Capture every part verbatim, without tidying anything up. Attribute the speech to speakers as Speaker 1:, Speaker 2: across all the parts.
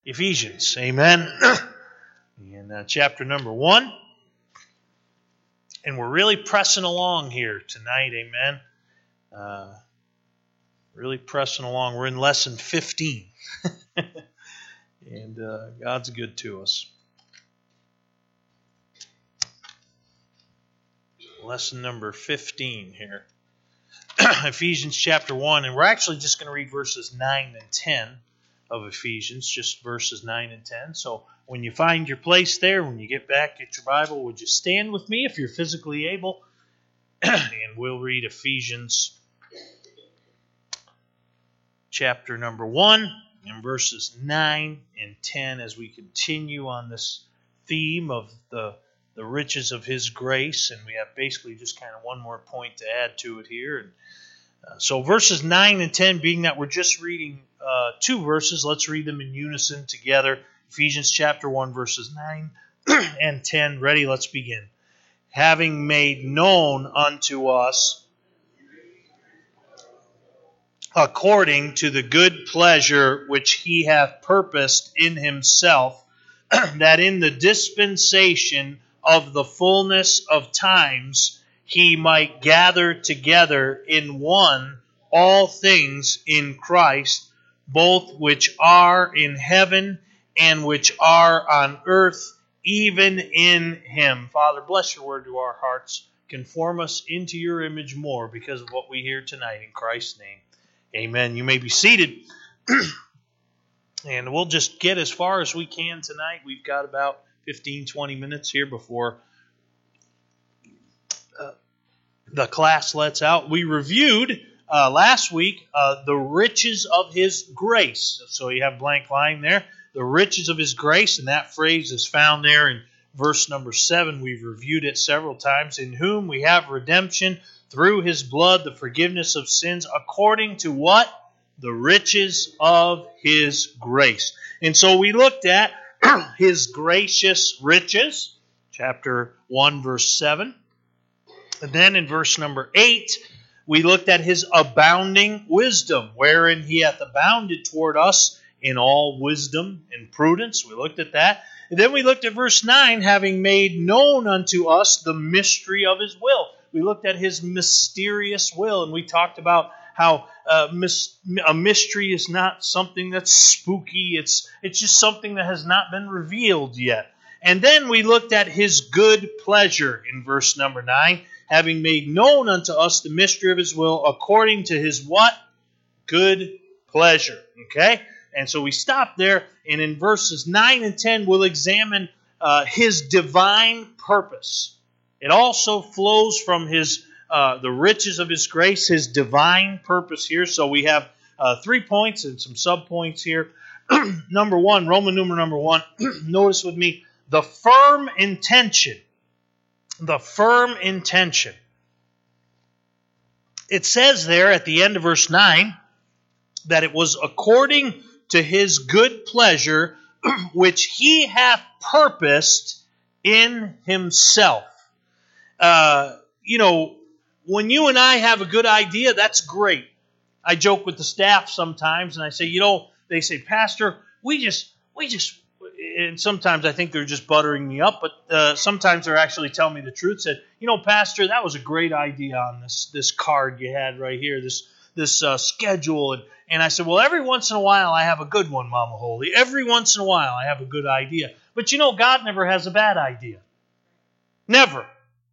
Speaker 1: Ephesians, amen. In uh, chapter number one. And we're really pressing along here tonight, amen. Uh, really pressing along. We're in lesson fifteen. and uh, God's good to us. Lesson number fifteen here. Ephesians chapter one. And we're actually just going to read verses nine and ten of Ephesians, just verses nine and ten. So when you find your place there, when you get back, get your Bible, would you stand with me if you're physically able? And we'll read Ephesians chapter number one and verses nine and ten as we continue on this theme of the, the riches of His grace. And we have basically just kind of one more point to add to it here. And uh, so verses nine and ten, being that we're just reading uh, two verses, let's read them in unison together. Ephesians chapter one, verses nine and ten. Ready? Let's begin. Having made known unto us, according to the good pleasure which He hath purposed in Himself, that in the dispensation of the fullness of times He might gather together in one all things in Christ, both which are in heaven and which are on earth, even in Him. Father, bless your word to our hearts. Conform us into your image more because of what we hear tonight. In Christ's name, amen. You may be seated. And we'll just get as far as we can tonight. We've got about fifteen, twenty minutes here before uh, the class lets out. We reviewed uh, last week uh, the riches of His grace. So you have blank line there. The riches of His grace, and that phrase is found there in verse number seven. We've reviewed it several times. In whom we have redemption through His blood, the forgiveness of sins, according to what? The riches of His grace. And so we looked at His gracious riches, chapter one, verse seven. And then in verse number eight, we looked at His abounding wisdom, wherein He hath abounded toward us in all wisdom and prudence. We looked at that. And then we looked at verse nine, having made known unto us the mystery of His will. We looked at His mysterious will, and we talked about how uh, mis- a mystery is not something that's spooky. It's, it's just something that has not been revealed yet. And then we looked at His good pleasure in verse number nine, having made known unto us the mystery of His will, according to His what? Good pleasure. Okay? And so we stop there, and in verses nine and ten, we'll examine uh, His divine purpose. It also flows from His uh, the riches of His grace, His divine purpose here. So we have uh, three points and some subpoints here. Number one, Roman numeral number one, notice with me, the firm intention. The firm intention. It says there at the end of verse nine that it was according to His good pleasure, which He hath purposed in Himself. Uh, you know, when you and I have a good idea, that's great. I joke with the staff sometimes, and I say, you know, they say, Pastor, we just, we just, and sometimes I think they're just buttering me up, but uh, sometimes they're actually telling me the truth. Said, you know, Pastor, that was a great idea on this this card you had right here, this this uh, schedule. And, and I said, well, every once in a while I have a good one, Mama Holy. Every once in a while I have a good idea. But you know, God never has a bad idea. Never.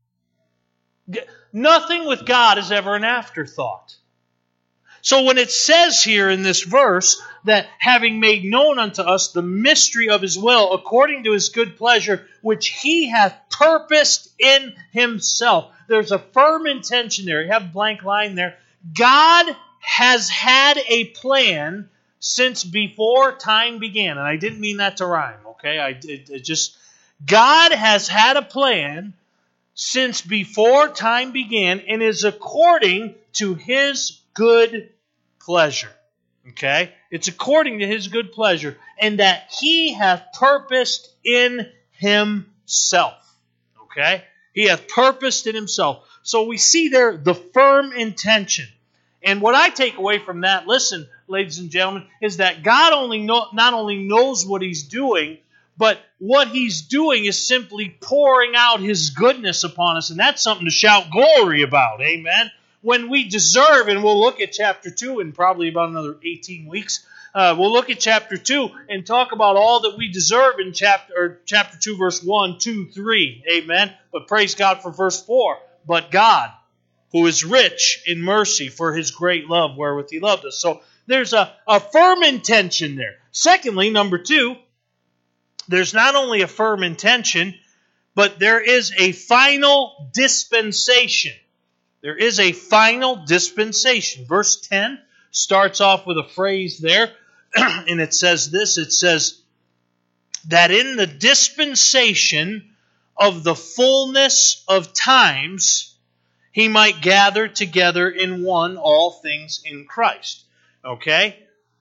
Speaker 1: Nothing with God is ever an afterthought. So when it says here in this verse that having made known unto us the mystery of His will, according to His good pleasure, which He hath purposed in Himself, there's a firm intention there. You have a blank line there. God has had a plan since before time began. And I didn't mean that to rhyme, okay? I it, it just God has had a plan since before time began and is according to His good pleasure. Okay? It's according to His good pleasure, and that He hath purposed in Himself. Okay? He hath purposed in Himself. So we see there the firm intention. And what I take away from that, listen, ladies and gentlemen, is that God only know, not only knows what He's doing, but what He's doing is simply pouring out His goodness upon us. And that's something to shout glory about. Amen. When we deserve, and we'll look at chapter two in probably about another eighteen weeks, uh, we'll look at chapter two and talk about all that we deserve in chapter, or chapter two, verse one, two, three. Amen. But praise God for verse four. But God, who is rich in mercy for His great love wherewith He loved us. So there's a, a firm intention there. Secondly, number two, there's not only a firm intention, but there is a final dispensation. There is a final dispensation. Verse ten starts off with a phrase there, and it says this. It says, that in the dispensation of the fullness of times, He might gather together in one all things in Christ. Okay?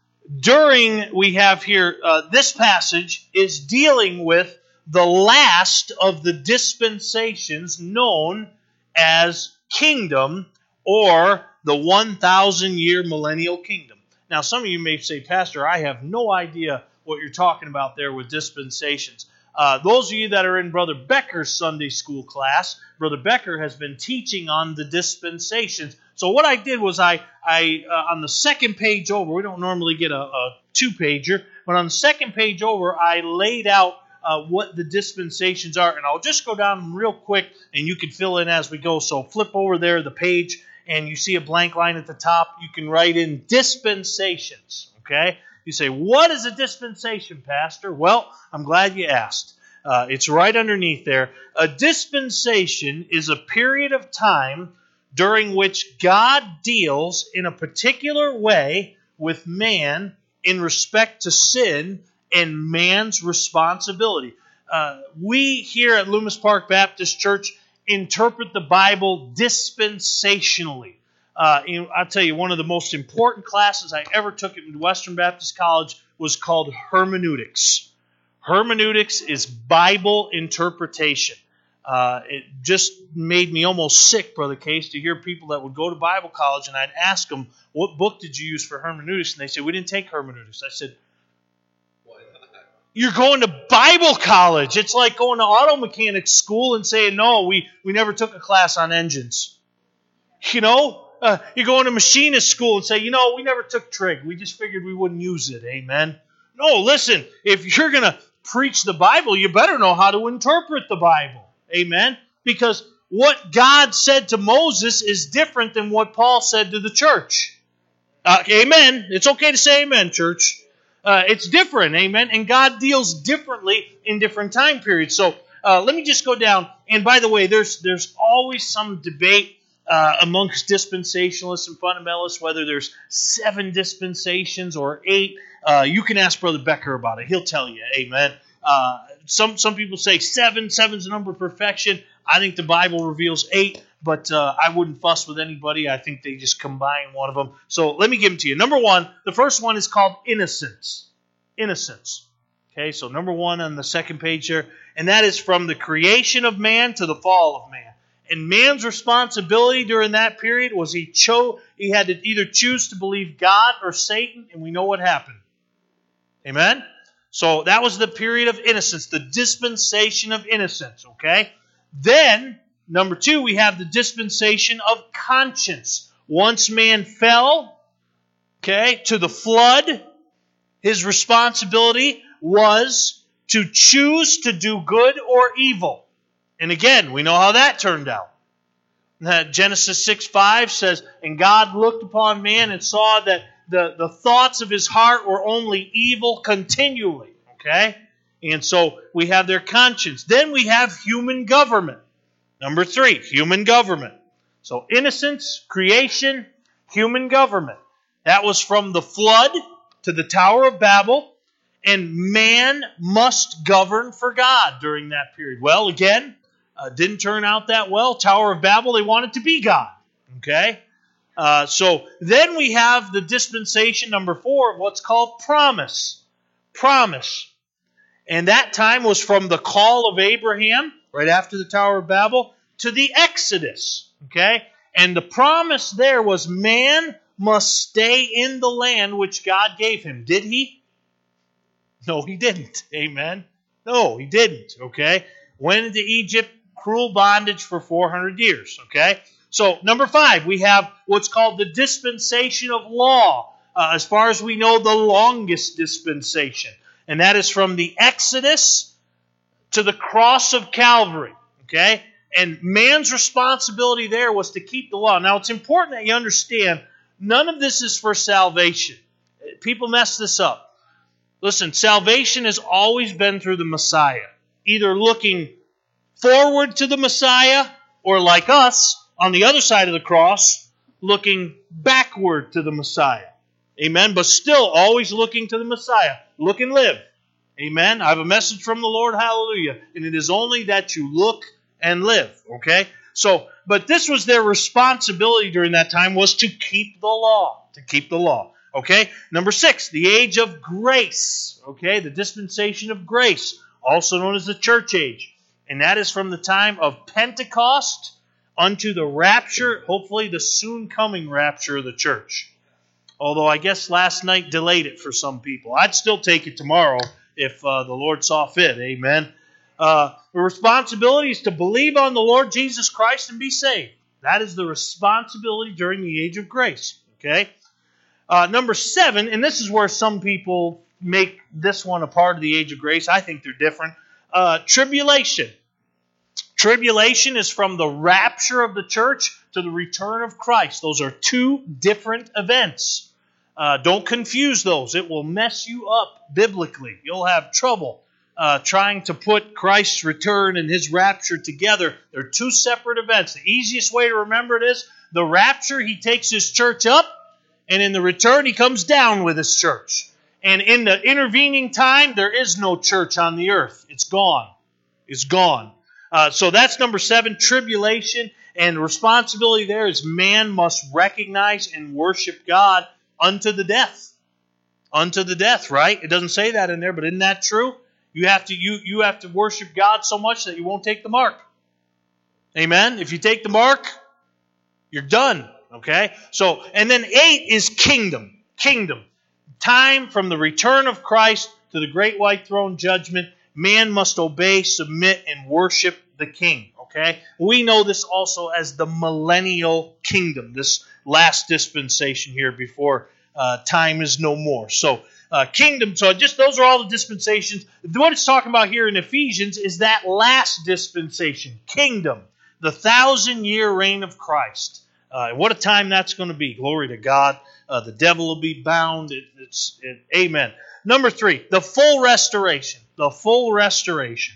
Speaker 1: During, we have here, uh, this passage is dealing with the last of the dispensations known as kingdom, or the one thousand year millennial kingdom. Now, some of you may say, Pastor, I have no idea what you're talking about there with dispensations. Uh, those of you that are in Brother Becker's Sunday school class, Brother Becker has been teaching on the dispensations. So what I did was I, I uh, on the second page over, we don't normally get a, a two-pager, but on the second page over, I laid out uh, what the dispensations are. And I'll just go down real quick, and you can fill in as we go. So flip over there, the page, and you see a blank line at the top. You can write in dispensations, okay? You say, what is a dispensation, Pastor? Well, I'm glad you asked. Uh, it's right underneath there. A dispensation is a period of time during which God deals in a particular way with man in respect to sin and man's responsibility. Uh, we here at Loomis Park Baptist Church interpret the Bible dispensationally. Uh, I'll tell you, one of the most important classes I ever took at Western Baptist College was called hermeneutics. Hermeneutics is Bible interpretation. Uh, it just made me almost sick, Brother Case, to hear people that would go to Bible college, and I'd ask them, what book did you use for hermeneutics? And they said, we didn't take hermeneutics. I said, why not? You're going to Bible college. It's like going to auto mechanic school and saying, no, we, we never took a class on engines. You know? Uh, you go into machinist school and say, you know, we never took trig. We just figured we wouldn't use it. Amen. No, listen, if you're going to preach the Bible, you better know how to interpret the Bible. Amen. Because what God said to Moses is different than what Paul said to the church. Uh, amen. It's okay to say amen, church. Uh, it's different. Amen. And God deals differently in different time periods. So uh, let me just go down. And by the way, there's there's always some debate Uh, amongst dispensationalists and fundamentalists, whether there's seven dispensations or eight. Uh, you can ask Brother Becker about it. He'll tell you. Amen. Uh, some some people say seven. Seven's a number of perfection. I think the Bible reveals eight, but uh, I wouldn't fuss with anybody. I think they just combine one of them. So let me give them to you. Number one, the first one is called innocence. Innocence. Okay, so number one on the second page there, and that is from the creation of man to the fall of man. And man's responsibility during that period was he chose, he had to either choose to believe God or Satan, and we know what happened. Amen? So that was the period of innocence, the dispensation of innocence, okay? Then, number two, we have the dispensation of conscience. Once man fell, okay, to the flood, his responsibility was to choose to do good or evil. And again, we know how that turned out. Genesis six five says, and God looked upon man and saw that the, the thoughts of his heart were only evil continually. Okay? And so we have their conscience. Then we have human government. Number three, human government. So innocence, creation, human government. That was from the flood to the Tower of Babel. And man must govern for God during that period. Well, again, Uh, didn't turn out that well. Tower of Babel, they wanted to be God. Okay? Uh, so then we have the dispensation number four of what's called promise. Promise. And that time was from the call of Abraham, right after the Tower of Babel, to the Exodus. Okay? And the promise there was man must stay in the land which God gave him. Did he? No, he didn't. Amen. No, he didn't. Okay. Went into Egypt, cruel bondage for four hundred years. Okay. So, number five, we have what's called the dispensation of law. Uh, as far as we know, the longest dispensation. And that is from the Exodus to the cross of Calvary. Okay? And man's responsibility there was to keep the law. Now, it's important that you understand, none of this is for salvation. People mess this up. Listen, salvation has always been through the Messiah. Either looking forward to the Messiah, or like us, on the other side of the cross, looking backward to the Messiah. Amen? But still always looking to the Messiah. Look and live. Amen? I have a message from the Lord. Hallelujah. And it is only that you look and live. Okay? So, but this was their responsibility during that time, was to keep the law. To keep the law. Okay? Number six, the age of grace. Okay? The dispensation of grace, also known as the church age. And that is from the time of Pentecost unto the rapture, hopefully the soon coming rapture of the church. Although I guess last night delayed it for some people. I'd still take it tomorrow if uh, the Lord saw fit. Amen. Uh, the responsibility is to believe on the Lord Jesus Christ and be saved. That is the responsibility during the age of grace. Okay. Uh, number seven, and this is where some people make this one a part of the age of grace. I think they're different. Uh, tribulation. Tribulation is from the rapture of the church to the return of Christ. Those are two different events. Uh, don't confuse those. It will mess you up biblically. You'll have trouble uh, trying to put Christ's return and His rapture together. They're two separate events. The easiest way to remember it is the rapture, He takes His church up, and in the return, He comes down with His church. And in the intervening time, there is no church on the earth. It's gone. It's gone. Uh, so that's number seven, tribulation. And responsibility there is man must recognize and worship God unto the death. Unto the death, right? It doesn't say that in there, but isn't that true? You have to you you have to worship God so much that you won't take the mark. Amen? If you take the mark, you're done. Okay? So, and then eight is kingdom. Kingdom. Time from the return of Christ to the great white throne judgment. Man must obey, submit, and worship the King. Okay? We know this also as the millennial kingdom, this last dispensation here before uh, time is no more. So, uh, kingdom, so just those are all the dispensations. What it's talking about here in Ephesians is that last dispensation, kingdom, the thousand-year reign of Christ. Uh, what a time that's going to be. Glory to God. Uh, the devil will be bound. It, it's it, amen. Number three, the full restoration. The full restoration.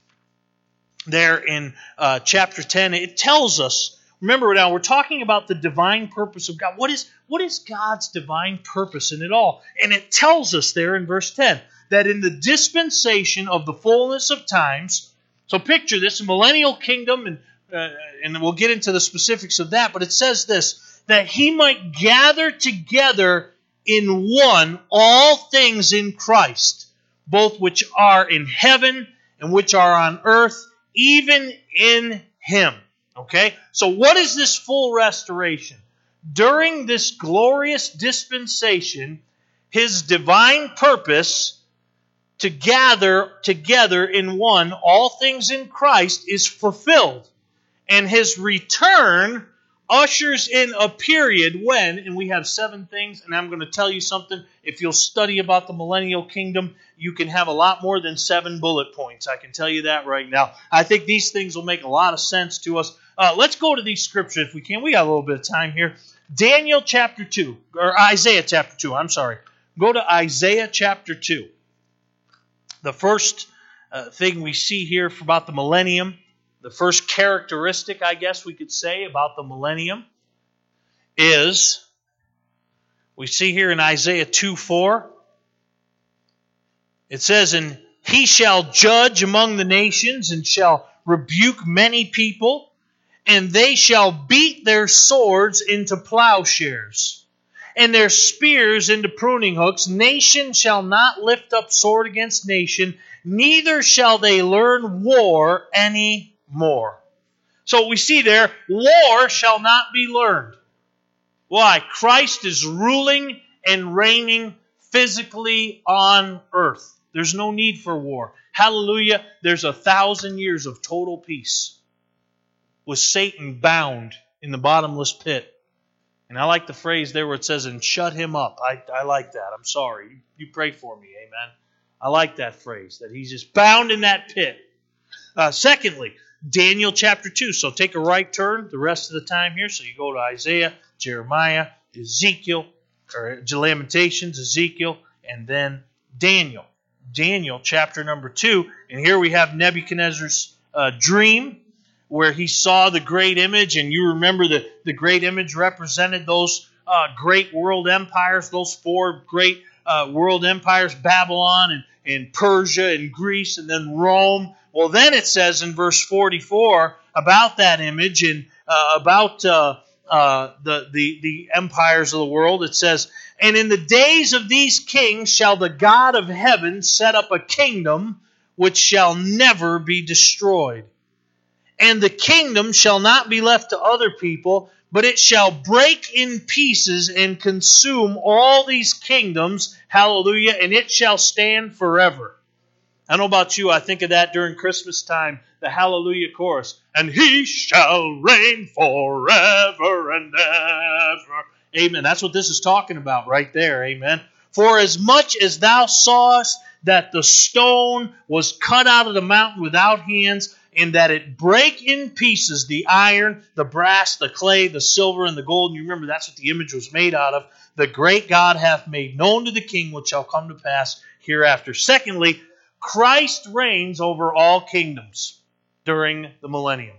Speaker 1: There in uh, chapter ten, it tells us, remember now, we're talking about the divine purpose of God. What is, what is God's divine purpose in it all? And it tells us there in verse ten, that in the dispensation of the fullness of times, so picture this, millennial kingdom, and, uh, and we'll get into the specifics of that, but it says this, that He might gather together in one all things in Christ, both which are in heaven and which are on earth, even in Him. Okay? So what is this full restoration? During this glorious dispensation, His divine purpose to gather together in one all things in Christ is fulfilled. And His return ushers in a period when, and we have seven things, and I'm going to tell you something, if you'll study about the millennial kingdom, you can have a lot more than seven bullet points. I can tell you that right now. I think these things will make a lot of sense to us. Uh, let's go to these scriptures if we can. We got a little bit of time here. Daniel chapter two, or Isaiah chapter two, I'm sorry. Go to Isaiah chapter two. The first uh, thing we see here about the millennium, the first characteristic, I guess we could say, about the millennium is, we see here in Isaiah two four, it says, and He shall judge among the nations, and shall rebuke many people, and they shall beat their swords into plowshares, and their spears into pruning hooks. Nation shall not lift up sword against nation, neither shall they learn war any more. So we see there, war shall not be learned. Why? Christ is ruling and reigning physically on earth. There's no need for war. Hallelujah. There's a thousand years of total peace with Satan bound in the bottomless pit. And I like the phrase there where it says, and shut him up. I, I like that. I'm sorry. You, you pray for me. Amen. I like that phrase, that he's just bound in that pit. Uh, secondly, Daniel chapter two. So take a right turn the rest of the time here. So you go to Isaiah, Jeremiah, Ezekiel, or Lamentations, Ezekiel, and then Daniel. Daniel chapter number two. And here we have Nebuchadnezzar's uh, dream, where he saw the great image, and you remember the, the great image represented those uh, great world empires, those four great uh, world empires, Babylon and, and Persia and Greece and then Rome. Well, then it says in verse forty-four about that image and uh, about uh, uh, the, the, the empires of the world, it says, and in the days of these kings shall the God of heaven set up a kingdom which shall never be destroyed. And the kingdom shall not be left to other people, but it shall break in pieces and consume all these kingdoms. Hallelujah. And it shall stand forever. I don't know about you. I think of that during Christmas time, the Hallelujah chorus. And he shall reign forever and ever. Amen. That's what this is talking about right there. Amen. For as much as thou sawest that the stone was cut out of the mountain without hands, and that it break in pieces the iron, the brass, the clay, the silver, and the gold. And you remember that's what the image was made out of. The great God hath made known to the king what shall come to pass hereafter. Secondly, Christ reigns over all kingdoms during the millennium.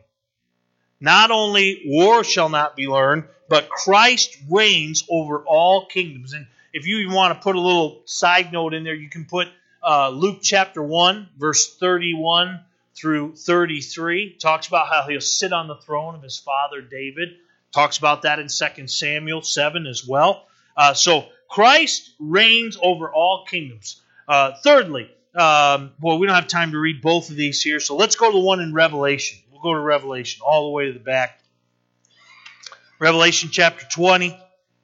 Speaker 1: Not only war shall not be learned, but Christ reigns over all kingdoms. And if you even want to put a little side note in there, you can put uh, Luke chapter one, verse thirty-one through thirty-three. Talks about how he'll sit on the throne of his father David. Talks about that in Second Samuel seven as well. Uh, so Christ reigns over all kingdoms. Uh, thirdly, um, well, we don't have time to read both of these here, so let's go to the one in Revelation. We'll go to Revelation all the way to the back. Revelation chapter twenty.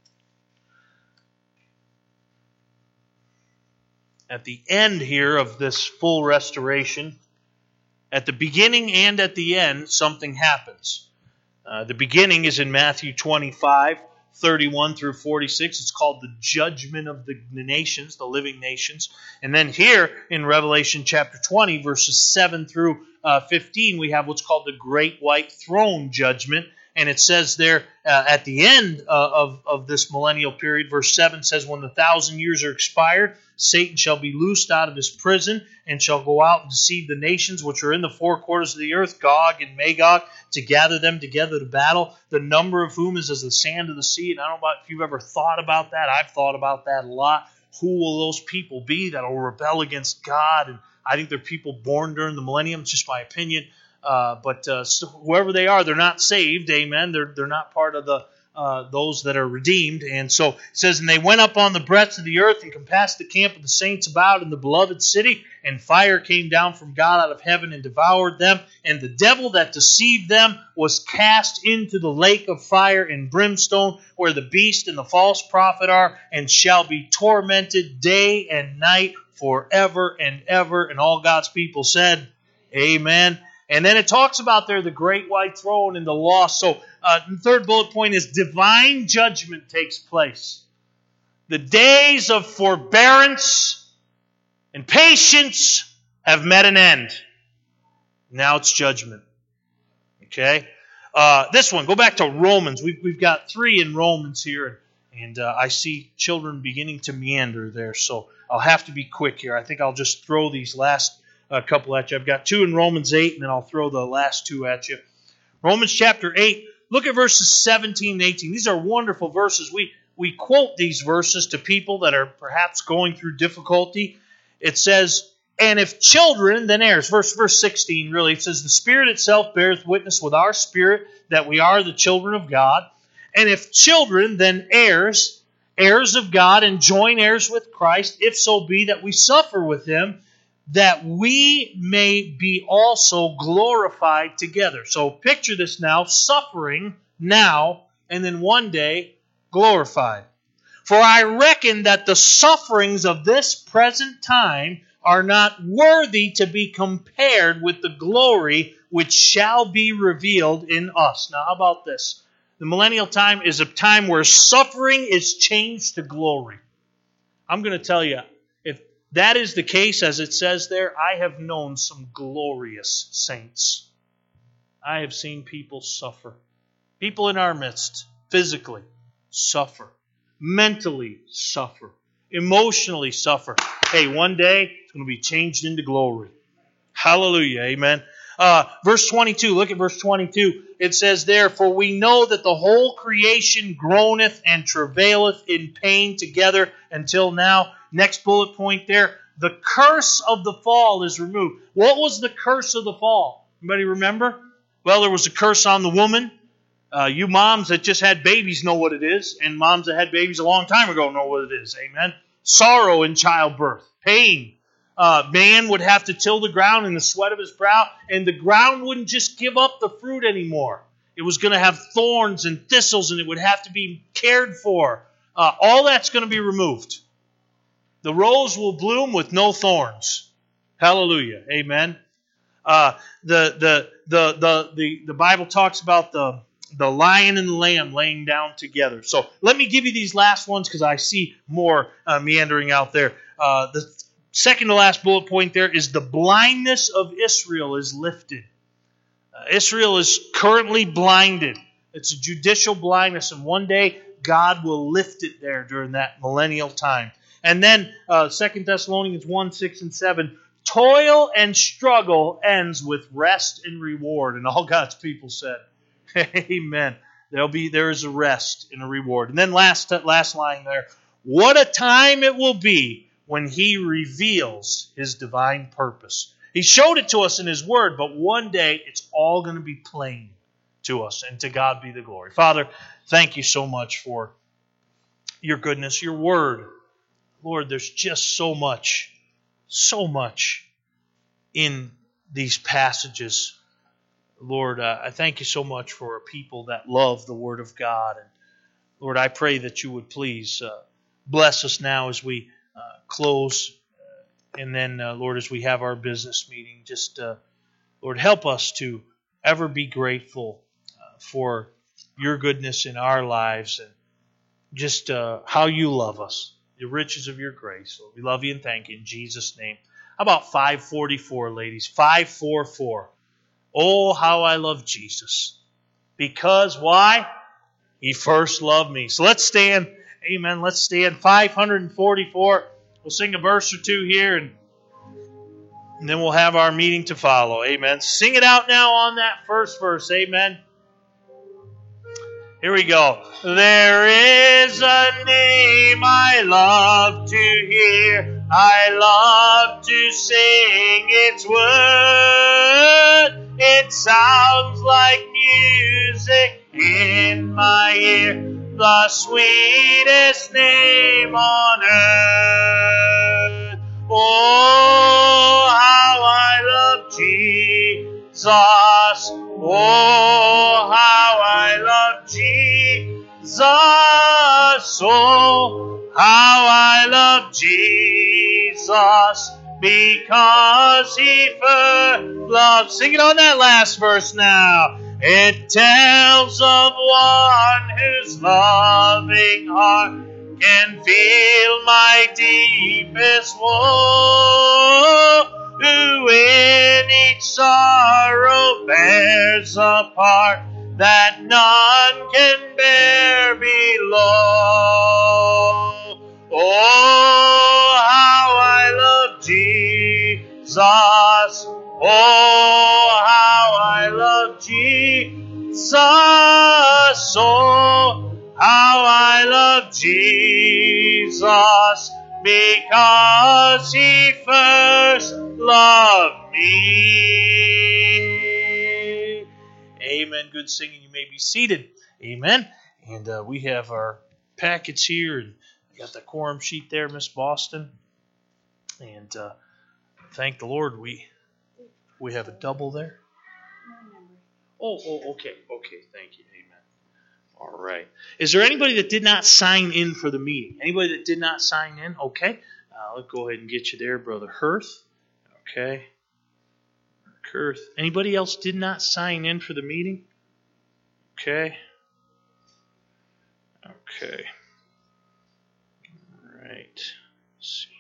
Speaker 1: At the end here of this full restoration, at the beginning and at the end, something happens. Uh, the beginning is in Matthew twenty-five, thirty-one through forty-six. It's called the judgment of the nations, the living nations. And then here in Revelation chapter twenty, verses seven through uh, fifteen, we have what's called the great white throne judgment. And it says there uh, at the end uh, of, of this millennial period, verse seven says, when the thousand years are expired, Satan shall be loosed out of his prison and shall go out and deceive the nations which are in the four quarters of the earth, Gog and Magog, to gather them together to battle, the number of whom is as the sand of the sea. And I don't know if you've ever thought about that. I've thought about that a lot. Who will those people be that will rebel against God? And I think they're people born during the millennium. It's just my opinion. Uh, but uh, so whoever they are, they're not saved. Amen. They're they're not part of the uh, those that are redeemed. And so it says, and they went up on the breadth of the earth and compassed the camp of the saints about in the beloved city, and fire came down from God out of heaven and devoured them. And the devil that deceived them was cast into the lake of fire and brimstone, where the beast and the false prophet are, and shall be tormented day and night forever and ever. And all God's people said, amen. And then it talks about there the great white throne and the lost. So uh, the third bullet point is divine judgment takes place. The days of forbearance and patience have met an end. Now it's judgment. Okay? Uh, this one, go back to Romans. We've, we've got three in Romans here. And uh, I see children beginning to meander there. So I'll have to be quick here. I think I'll just throw these last a couple at you. I've got two in Romans eight, and then I'll throw the last two at you. Romans chapter eight, look at verses seventeen and eighteen. These are wonderful verses. We we quote these verses to people that are perhaps going through difficulty. It says, and if children, then heirs. Verse, verse sixteen, really, it says, the Spirit itself beareth witness with our spirit that we are the children of God. And if children, then heirs, heirs of God, and joint heirs with Christ, if so be that we suffer with him, that we may be also glorified together. So picture this now, suffering now, and then one day glorified. For I reckon that the sufferings of this present time are not worthy to be compared with the glory which shall be revealed in us. Now, how about this? The millennial time is a time where suffering is changed to glory. I'm going to tell you, if that is the case, as it says there, I have known some glorious saints. I have seen people suffer. People in our midst, physically, suffer. Mentally suffer. Emotionally suffer. Hey, one day it's going to be changed into glory. Hallelujah. Amen. Uh, verse twenty-two, look at verse twenty-two. It says there, for we know that the whole creation groaneth and travaileth in pain together until now. Next bullet point there, the curse of the fall is removed. What was the curse of the fall? Anybody remember? Well, there was a curse on the woman. Uh, you moms that just had babies know what it is, and moms that had babies a long time ago know what it is. Amen. Sorrow in childbirth, pain. Uh, man would have to till the ground in the sweat of his brow, and the ground wouldn't just give up the fruit anymore. It was going to have thorns and thistles, and it would have to be cared for. Uh, all that's going to be removed. The rose will bloom with no thorns. Hallelujah. Amen. Uh, the, the, the, the, the, the Bible talks about the The lion and the lamb laying down together. So let me give you these last ones because I see more uh, meandering out there. Uh, the second to last bullet point there is the blindness of Israel is lifted. Uh, Israel is currently blinded. It's a judicial blindness, and one day God will lift it there during that millennial time. And then uh, Second Thessalonians one, six, and seven, toil and struggle ends with rest and reward. And all God's people said, amen. There'll be there is a rest and a reward. And then last last line there. What a time it will be when He reveals His divine purpose. He showed it to us in His Word, but one day it's all going to be plain to us, and to God be the glory. Father, thank you so much for your goodness, your Word. Lord, there's just so much, so much in these passages. Lord, uh, I thank you so much for a people that love the Word of God. And Lord, I pray that you would please uh, bless us now as we uh, close. Uh, and then, uh, Lord, as we have our business meeting, just, uh, Lord, help us to ever be grateful uh, for your goodness in our lives and just uh, how you love us, the riches of your grace. Lord, we love you and thank you in Jesus' name. How about five forty-four, ladies? five forty-four. Oh, how I love Jesus. Because why? He first loved me. So let's stand. Amen. Let's stand. five forty-four. We'll sing a verse or two here, and, and then we'll have our meeting to follow. Amen. Sing it out now on that first verse. Amen. Here we go. There is a name I love to hear. I love to sing its word. It sounds like music in my ear. The sweetest name on earth. Oh, how I love Jesus. Oh, how I love Jesus. Oh, how I love Jesus. Because He first loved. Sing it on that last verse now. It tells of one whose loving heart can feel my deepest woe, who in each sorrow bears a part that none can bear below. Oh, how I love Jesus. Oh, how I love Jesus. Oh, how I love Jesus. Because He first loved me. Amen. Good singing. You may be seated. Amen. And uh, we have our packets here, and got the quorum sheet there, Miss Boston. And uh, thank the Lord, we we have a double there. Oh, oh, okay, okay. Thank you. Amen. All right. Is there anybody that did not sign in for the meeting? Anybody that did not sign in? Okay. Uh, let's go ahead and get you there, Brother Hirth. Okay. Hirth. Anybody else did not sign in for the meeting? Okay. Okay. All right. Let's see.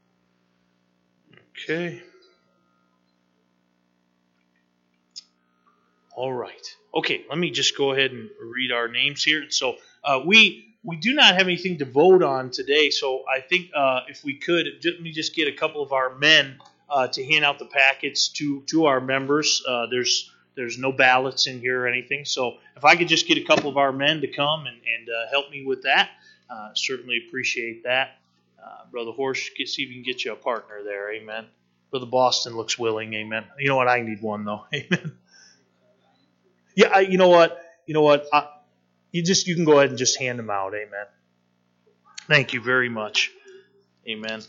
Speaker 1: Okay. All right. Okay, let me just go ahead and read our names here. So uh, we we do not have anything to vote on today. So I think uh, if we could, let me just get a couple of our men uh, to hand out the packets to to our members. Uh, there's there's no ballots in here or anything. So if I could just get a couple of our men to come and, and uh, help me with that, uh, certainly appreciate that. Uh, Brother Horsch, get, see if you can get you a partner there. Amen. Brother Boston looks willing. Amen. You know what? I need one though. Amen. Yeah, I, you know what? You know what? I, you just you can go ahead and just hand them out. Amen. Thank you very much. Amen.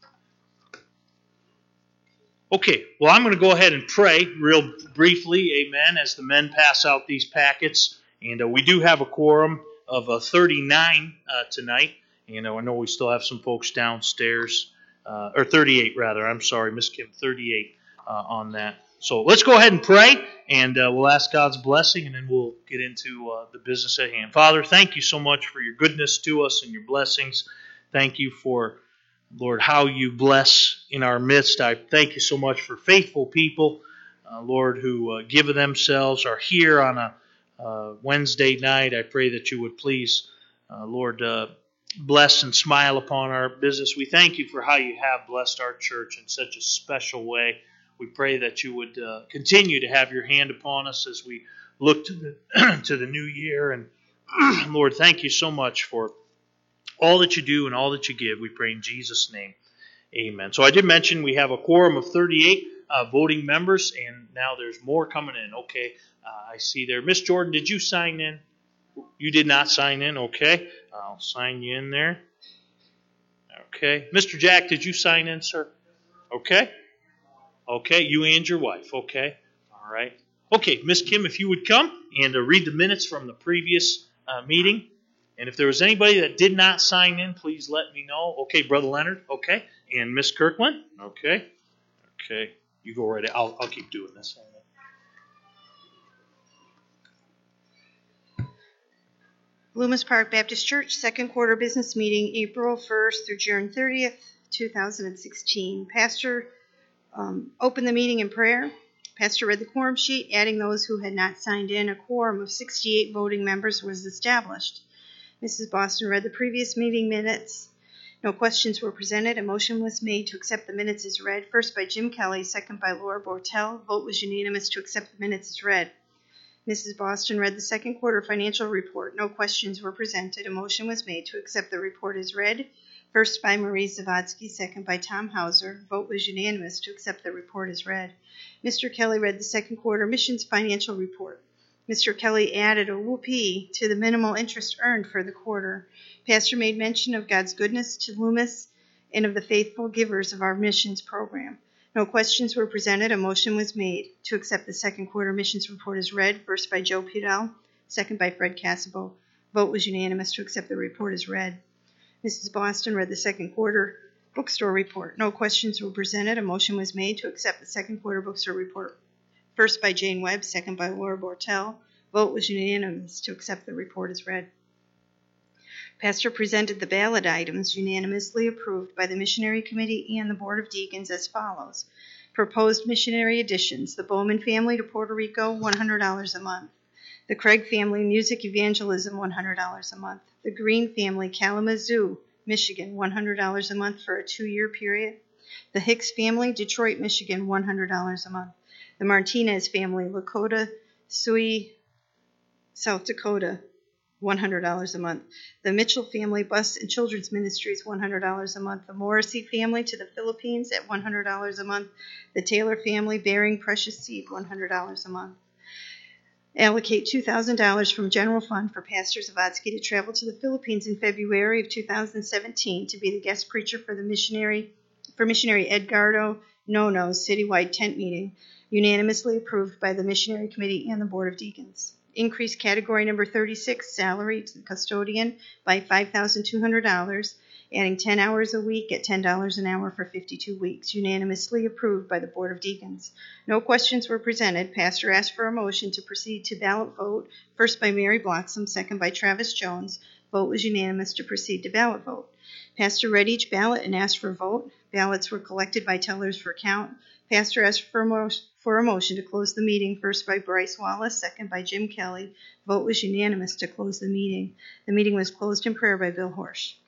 Speaker 1: Okay, well, I'm going to go ahead and pray real briefly, amen, as the men pass out these packets. And uh, we do have a quorum of uh, thirty-nine uh, tonight. You know, I know we still have some folks downstairs, uh, or thirty-eight rather. I'm sorry, Miss Kim, thirty-eight uh, on that. So let's go ahead and pray, and uh, we'll ask God's blessing, and then we'll get into uh, the business at hand. Father, thank you so much for your goodness to us and your blessings. Thank you for, Lord, how you bless in our midst. I thank you so much for faithful people, uh, Lord, who uh, give of themselves, are here on a uh, Wednesday night. I pray that you would please, uh, Lord, uh, bless and smile upon our business. We thank you for how you have blessed our church in such a special way. We pray that you would uh, continue to have your hand upon us as we look to the to the new year. And Lord, thank you so much for all that you do and all that you give. We pray in Jesus' name. Amen. So I did mention we have a quorum of thirty-eight uh, voting members, and now there's more coming in. Okay, uh, I see there. Miss Jordan, did you sign in? You did not sign in. Okay, I'll sign you in there. Okay. Mister Jack, did you sign in, sir? Okay. Okay, you and your wife. Okay. All right. Okay, Miss Kim, if you would come and uh, read the minutes from the previous uh, meeting. And if there was anybody that did not sign in, please let me know. Okay, Brother Leonard. Okay. And Miss Kirkland. Okay. Okay. You go right ahead. I'll, I'll keep doing this.
Speaker 2: Loomis Park Baptist Church, second quarter business meeting, April first through June thirtieth, two thousand sixteen. Pastor um, opened the meeting in prayer. Pastor read the quorum sheet, adding those who had not signed in. A quorum of sixty-eight voting members was established. Missus Boston read the previous meeting minutes. No questions were presented. A motion was made to accept the minutes as read, first by Jim Kelly, second by Laura Bortel. Vote was unanimous to accept the minutes as read. Missus Boston read the second quarter financial report. No questions were presented. A motion was made to accept the report as read, first by Marie Zavodsky, second by Tom Hauser. Vote was unanimous to accept the report as read. Mister Kelly read the second quarter missions financial report. Mister Kelly added a whoopee to the minimal interest earned for the quarter. Pastor made mention of God's goodness to Loomis and of the faithful givers of our missions program. No questions were presented. A motion was made to accept the second quarter missions report as read, first by Joe Pudell, second by Fred Casabo. Vote was unanimous to accept the report as read. Missus Boston read the second quarter bookstore report. No questions were presented. A motion was made to accept the second quarter bookstore report, first by Jane Webb, second by Laura Bortel. Vote was unanimous to accept the report as read. Pastor presented the ballot items unanimously approved by the Missionary Committee and the Board of Deacons as follows. Proposed missionary additions: the Bowman family to Puerto Rico, one hundred dollars a month. The Craig family, music evangelism, one hundred dollars a month. The Green family, Kalamazoo, Michigan, one hundred dollars a month for a two-year period. The Hicks family, Detroit, Michigan, one hundred dollars a month. The Martinez family, Lakota, Sioux, South Dakota, one hundred dollars a month. The Mitchell family, Bus and Children's Ministries, one hundred dollars a month. The Morrissey family to the Philippines at one hundred dollars a month. The Taylor family, Bearing Precious Seed, one hundred dollars a month. Allocate two thousand dollars from general fund for Pastor Zavodsky to travel to the Philippines in February of two thousand seventeen to be the guest preacher for the missionary for missionary Edgardo Nono's citywide tent meeting, unanimously approved by the Missionary Committee and the Board of Deacons. increase category number thirty-six, salary to the custodian, by five thousand two hundred dollars, adding ten hours a week at ten dollars an hour for fifty-two weeks, unanimously approved by the Board of Deacons. No questions were presented. Pastor asked for a motion to proceed to ballot vote, first by Mary Bloxam, second by Travis Jones. Vote was unanimous to proceed to ballot vote. Pastor read each ballot and asked for a vote. Ballots were collected by tellers for count. Pastor asked for a, mo- for a motion to close the meeting, first by Bryce Wallace, second by Jim Kelly. Vote was unanimous to close the meeting. The meeting was closed in prayer by Bill Horsch.